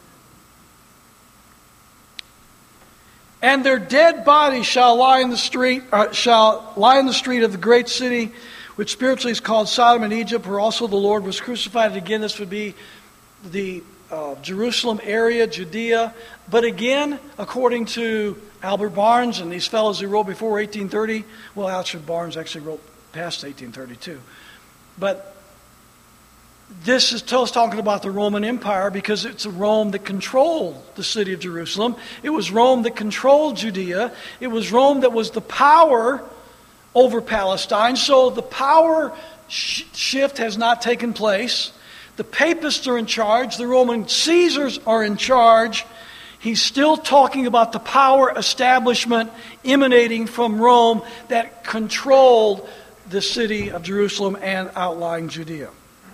And their dead bodies shall lie in the street, uh, shall lie in the street of the great city, which spiritually is called Sodom and Egypt, where also the Lord was crucified. And again, this would be the uh, Jerusalem area, Judea. But again, according to Albert Barnes and these fellows who wrote before eighteen thirty, well, Albert Barnes actually wrote past eighteen thirty-two. But this is talking about the Roman Empire because it's Rome that controlled the city of Jerusalem. It was Rome that controlled Judea. It was Rome that was the power over Palestine. So the power sh- shift has not taken place. The papists are in charge. The Roman Caesars are in charge. He's still talking about the power establishment emanating from Rome that controlled the city of Jerusalem and outlying Judea.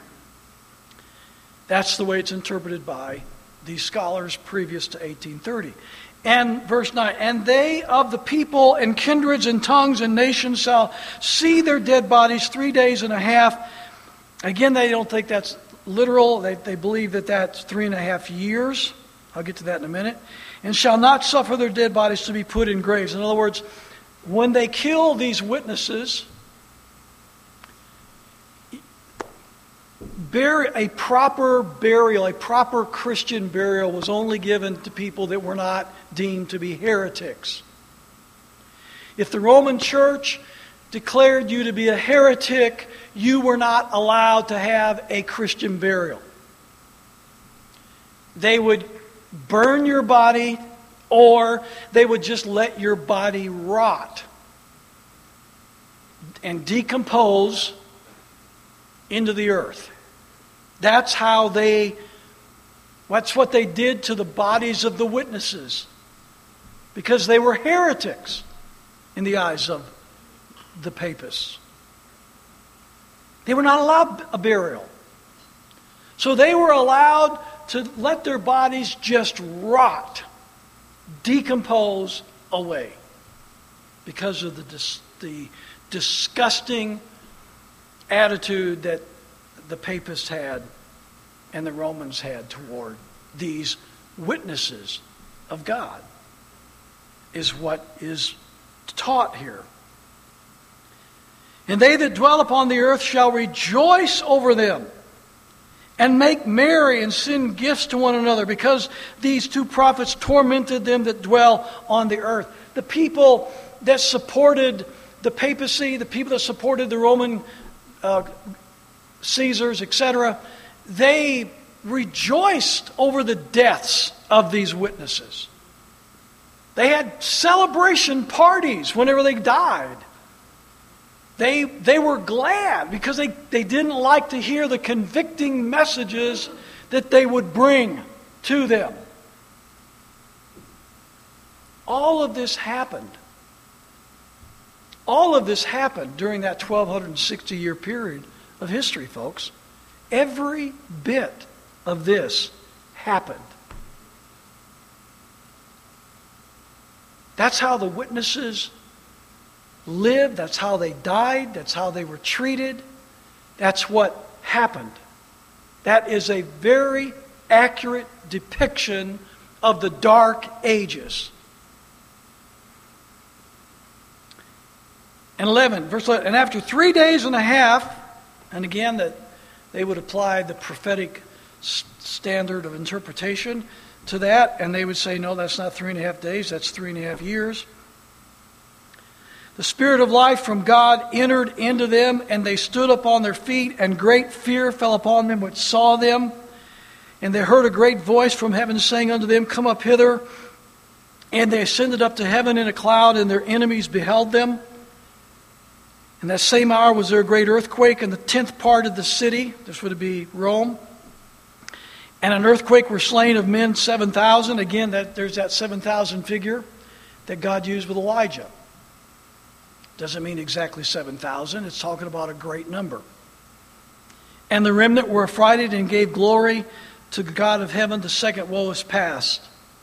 That's the way it's interpreted by these scholars previous to eighteen thirty. And verse nine, and they of the people and kindreds and tongues and nations shall see their dead bodies three days and a half. Again, they don't think that's literal. They, they believe that that's three and a half years. I'll get to that in a minute. And shall not suffer their dead bodies to be put in graves. In other words, when they kill these witnesses, Bur- a proper burial, a proper Christian burial was only given to people that were not deemed to be heretics. If the Roman Church declared you to be a heretic, you were not allowed to have a Christian burial. They would burn your body, or they would just let your body rot and decompose into the earth. That's how they, that's what they did to the bodies of the witnesses. Because they were heretics in the eyes of the papists. They were not allowed a burial. So they were allowed to let their bodies just rot, decompose away. Because of the, dis, the disgusting attitude that the papists had and the Romans had toward these witnesses of God, is what is taught here. And they that dwell upon the earth shall rejoice over them and make merry and send gifts to one another, because these two prophets tormented them that dwell on the earth. The people that supported the papacy, the people that supported the Roman uh, Caesars, et cetera, they rejoiced over the deaths of these witnesses. They had celebration parties whenever they died. They, they were glad because they, they didn't like to hear the convicting messages that they would bring to them. All of this happened. All of this happened during that twelve sixty year period of history, folks. Every bit of this happened. That's how the witnesses lived. That's how they died. That's how they were treated. That's what happened. That is a very accurate depiction of the Dark Ages. And eleven, verse eleven, and after three days and a half, and again that they would apply the prophetic standard of interpretation to that, and they would say, no, that's not three and a half days, that's three and a half years. The Spirit of life from God entered into them, and they stood up on their feet, and great fear fell upon them which saw them. And they heard a great voice from heaven saying unto them, come up hither. And they ascended up to heaven in a cloud, and their enemies beheld them. In that same hour was there a great earthquake, and the tenth part of the city, this would be Rome, and an earthquake were slain of men seven thousand. Again, that there's that seven thousand figure that God used with Elijah. Doesn't mean exactly seven thousand. It's talking about a great number. And the remnant were affrighted and gave glory to the God of heaven. The second woe is past.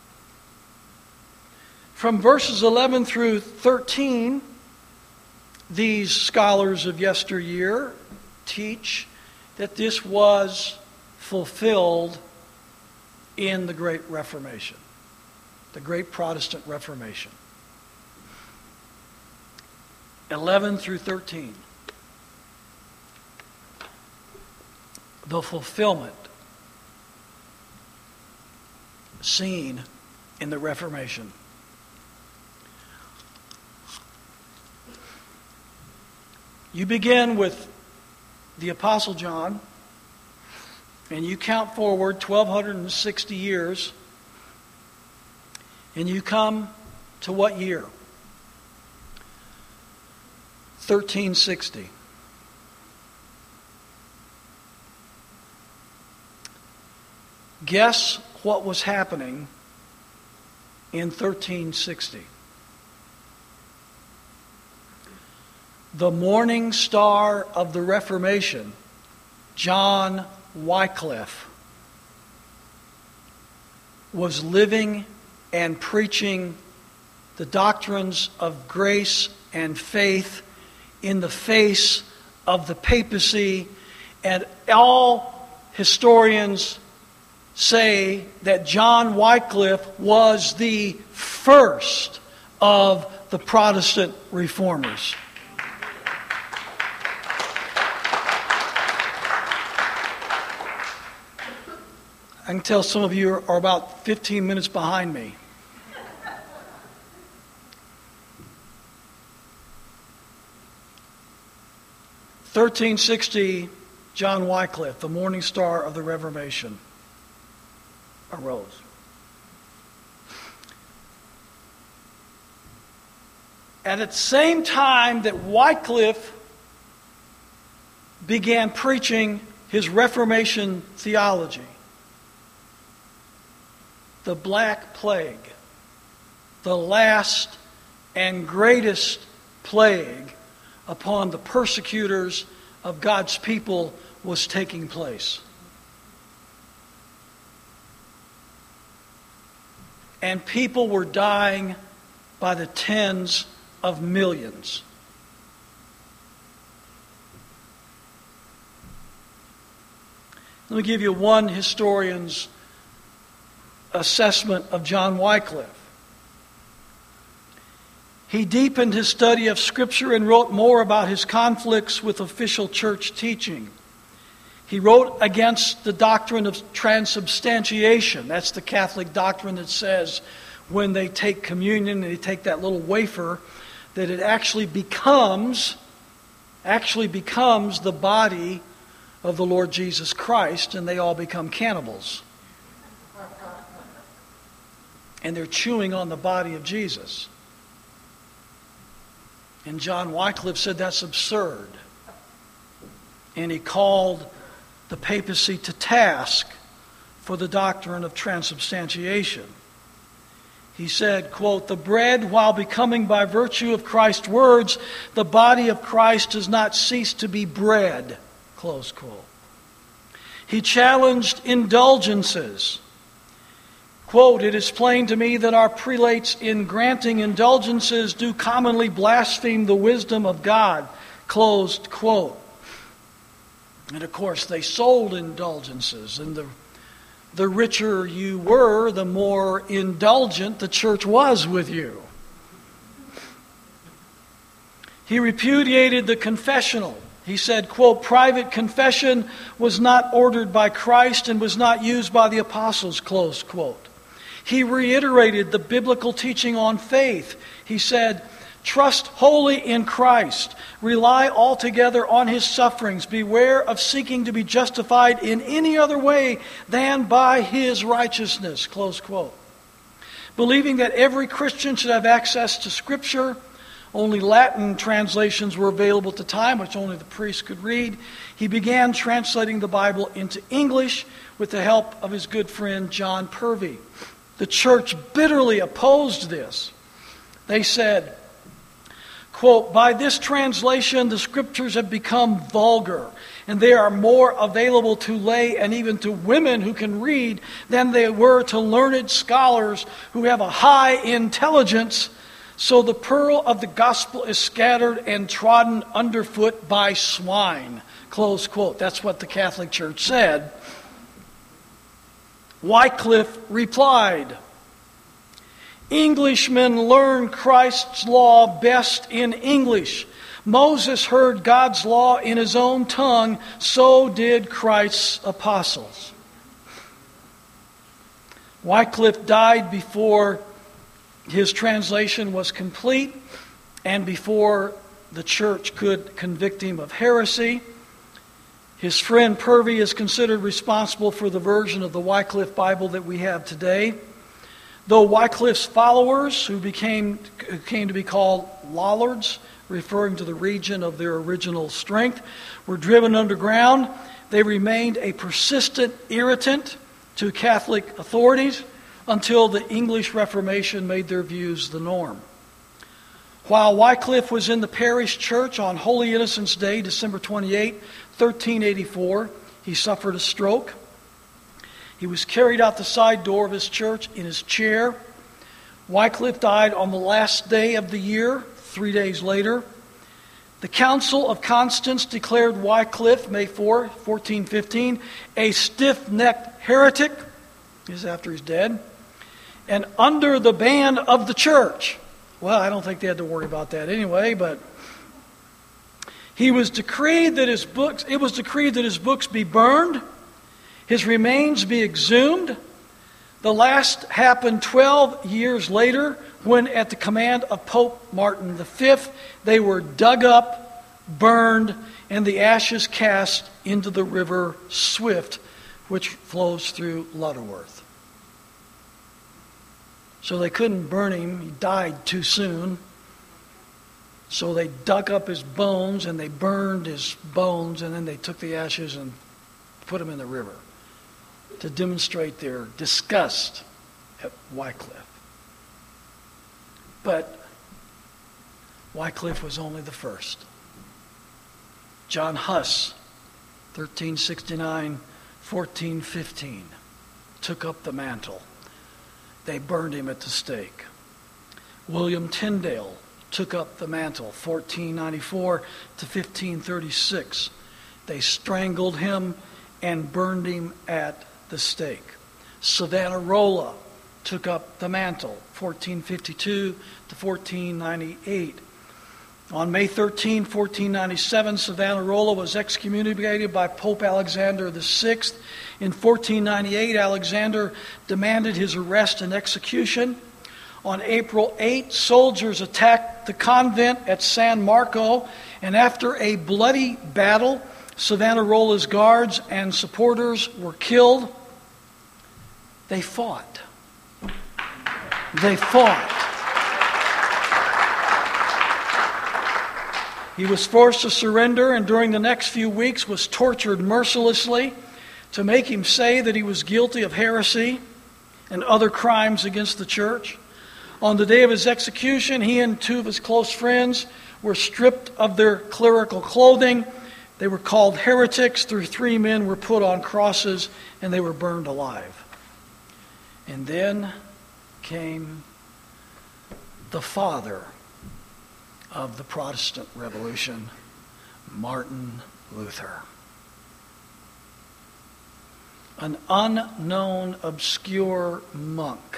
From verses eleven through thirteen, these scholars of yesteryear teach that this was fulfilled in the Great Reformation, the Great Protestant Reformation. eleven through thirteen. The fulfillment seen in the Reformation. You begin with the Apostle John, and you count forward twelve sixty years, and you come to what year? thirteen sixty. Guess what was happening in thirteen sixty? The morning star of the Reformation, John Wycliffe, was living and preaching the doctrines of grace and faith in the face of the papacy, and all historians say that John Wycliffe was the first of the Protestant reformers. I can tell some of you are, are about fifteen minutes behind me. thirteen sixty, John Wycliffe, the morning star of the Reformation, arose. And at the same time that Wycliffe began preaching his Reformation theology, the Black Plague, the last and greatest plague upon the persecutors of God's people, was taking place. And people were dying by the tens of millions. Let me give you one historian's assessment of John Wycliffe. He deepened his study of Scripture and wrote more about his conflicts with official church teaching. He wrote against the doctrine of transubstantiation. That's the Catholic doctrine that says when they take communion and they take that little wafer, that it actually becomes, actually becomes the body of the Lord Jesus Christ, and they all become cannibals. And they're chewing on the body of Jesus. And John Wycliffe said that's absurd. And he called the papacy to task for the doctrine of transubstantiation. He said, quote, "The bread, while becoming by virtue of Christ's words, the body of Christ does not cease to be bread," close quote. He challenged indulgences. Quote, "It is plain to me that our prelates in granting indulgences do commonly blaspheme the wisdom of God," closed quote. And of course, they sold indulgences, and the the richer you were, the more indulgent the church was with you. He repudiated the confessional. He said, quote, "Private confession was not ordered by Christ and was not used by the apostles," close quote. He reiterated the biblical teaching on faith. He said, "Trust wholly in Christ. Rely altogether on His sufferings. Beware of seeking to be justified in any other way than by His righteousness," close quote. Believing that every Christian should have access to Scripture, only Latin translations were available at the time, which only the priests could read, he began translating the Bible into English with the help of his good friend John Purvey. The church bitterly opposed this. They said, quote, "By this translation, the Scriptures have become vulgar, and they are more available to lay and even to women who can read than they were to learned scholars who have a high intelligence. So the pearl of the gospel is scattered and trodden underfoot by swine," close quote. That's what the Catholic Church said. Wycliffe replied, "Englishmen learn Christ's law best in English. Moses heard God's law in his own tongue, so did Christ's apostles." Wycliffe died before his translation was complete and before the church could convict him of heresy. His friend Purvey is considered responsible for the version of the Wycliffe Bible that we have today. Though Wycliffe's followers, who became who came to be called Lollards, referring to the region of their original strength, were driven underground, they remained a persistent irritant to Catholic authorities until the English Reformation made their views the norm. While Wycliffe was in the parish church on Holy Innocents' Day, December twenty-eighth, thirteen eighty-four, he suffered a stroke. He was carried out the side door of his church in his chair. Wycliffe died on the last day of the year, three days later. The Council of Constance declared Wycliffe, May fourth, fourteen fifteen, a stiff-necked heretic, this is after he's dead, and under the ban of the church. Well, I don't think they had to worry about that anyway, but he was decreed that his books, it was decreed that his books be burned, his remains be exhumed. The last happened twelve years later when, at the command of Pope Martin the Fifth, they were dug up, burned, and the ashes cast into the river Swift, which flows through Lutterworth. So they couldn't burn him. He died too soon. So they dug up his bones and they burned his bones, and then they took the ashes and put them in the river to demonstrate their disgust at Wycliffe. But Wycliffe was only the first. John Huss, thirteen sixty-nine, fourteen fifteen, took up the mantle. They burned him at the stake. William Tyndale took up the mantle, fourteen ninety-four to fifteen thirty-six. They strangled him and burned him at the stake. Savonarola took up the mantle, fourteen fifty-two to fourteen ninety-eight. On May thirteenth, fourteen ninety-seven, Savonarola was excommunicated by Pope Alexander the Sixth. In fourteen ninety-eight, Alexander demanded his arrest and execution. On April eighth, soldiers attacked the convent at San Marco, and after a bloody battle, Savonarola's guards and supporters were killed. They fought. They fought. He was forced to surrender, and during the next few weeks was tortured mercilessly to make him say that he was guilty of heresy and other crimes against the church. On the day of his execution, he and two of his close friends were stripped of their clerical clothing. They were called heretics. The three men were put on crosses, and they were burned alive. And then came the father of the Protestant Revolution, Martin Luther. An unknown, obscure monk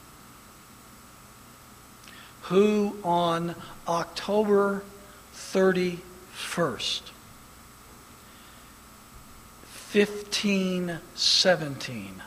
who on October thirty-first, fifteen seventeen,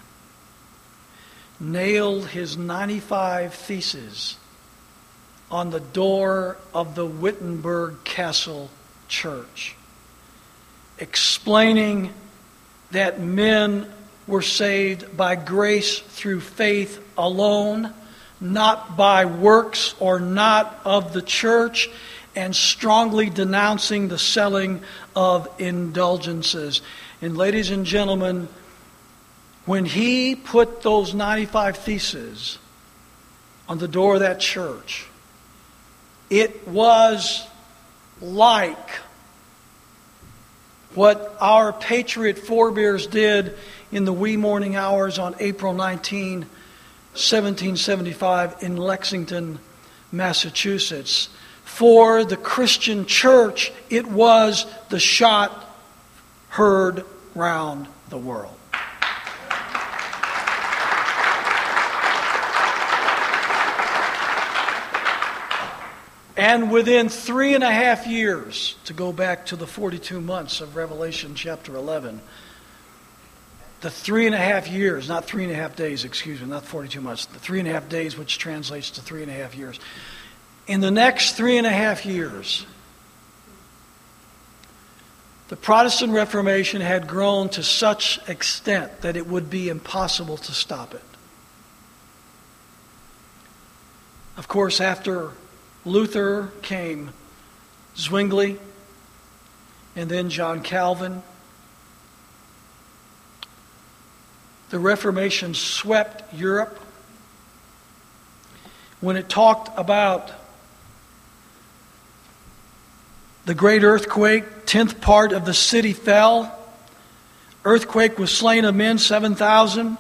nailed his ninety-five theses on the door of the Wittenberg Castle Church, explaining that men were saved by grace through faith alone, not by works or not of the church, and strongly denouncing the selling of indulgences. And ladies and gentlemen, when he put those ninety-five theses on the door of that church, it was like what our patriot forebears did in the wee morning hours on April nineteenth, seventeen seventy-five in Lexington, Massachusetts. For the Christian church, it was the shot heard round the world. And within three and a half years, to go back to the forty-two months of Revelation chapter eleven, the three and a half years, not three and a half days, excuse me, not forty-two months, the three and a half days, which translates to three and a half years. In the next three and a half years, the Protestant Reformation had grown to such extent that it would be impossible to stop it. Of course, after Luther came Zwingli, and then John Calvin. The Reformation swept Europe. When it talked about the great earthquake, tenth part of the city fell. Earthquake was slain of men, seven thousand.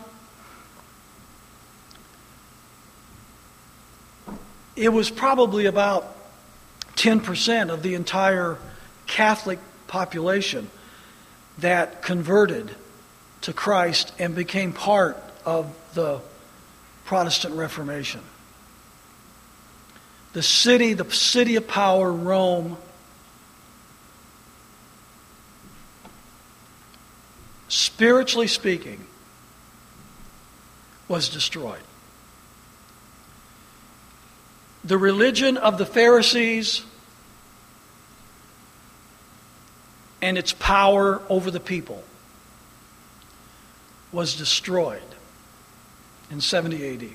It was probably about ten percent of the entire Catholic population that converted to Christ and became part of the Protestant Reformation. The city, the city of power, Rome, spiritually speaking, was destroyed. The religion of the Pharisees and its power over the people was destroyed in seventy A D.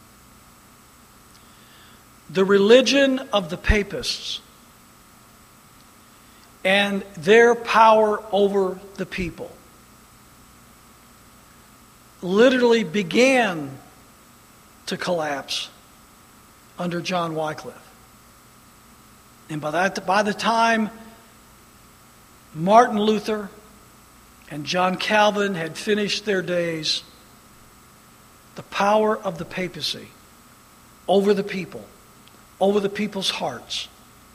The religion of the papists and their power over the people literally began to collapse under John Wycliffe. And by that, by the time Martin Luther and John Calvin had finished their days, the power of the papacy over the people, over the people's hearts,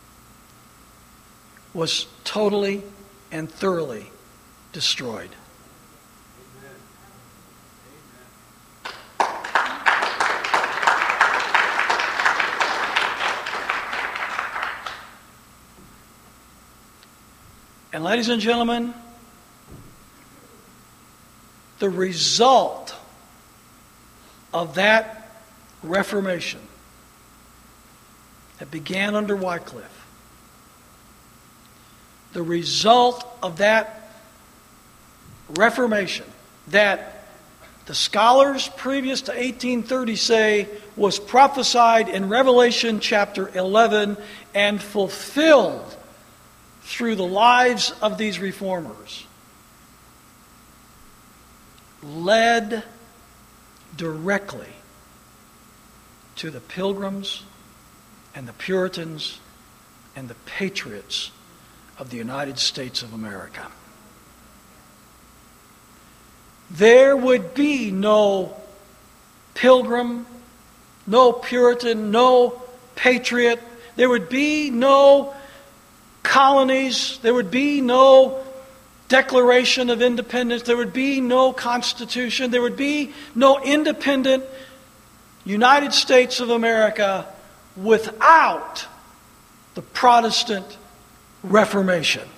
was totally and thoroughly destroyed. And ladies and gentlemen, the result of that Reformation that began under Wycliffe, the result of that Reformation that the scholars previous to eighteen thirty say was prophesied in Revelation chapter eleven and fulfilled through the lives of these reformers, led directly to the Pilgrims and the Puritans and the Patriots of the United States of America. There would be no Pilgrim, no Puritan, no Patriot. There would be no colonies. There would be no Declaration of Independence. There would be no Constitution. There would be no independent United States of America without the Protestant Reformation.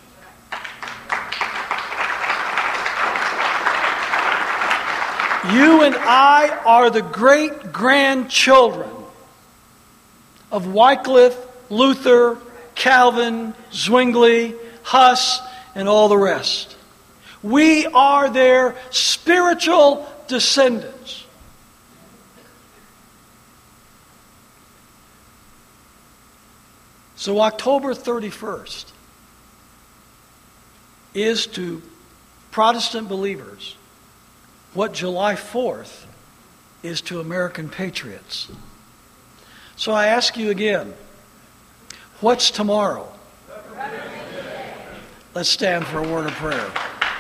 You and I are the great-grandchildren of Wycliffe, Luther, Calvin, Zwingli, Huss, and all the rest. We are their spiritual descendants. So October thirty-first is to Protestant believers what July fourth is to American patriots. So I ask you again, what's tomorrow? Let's stand for a word of prayer.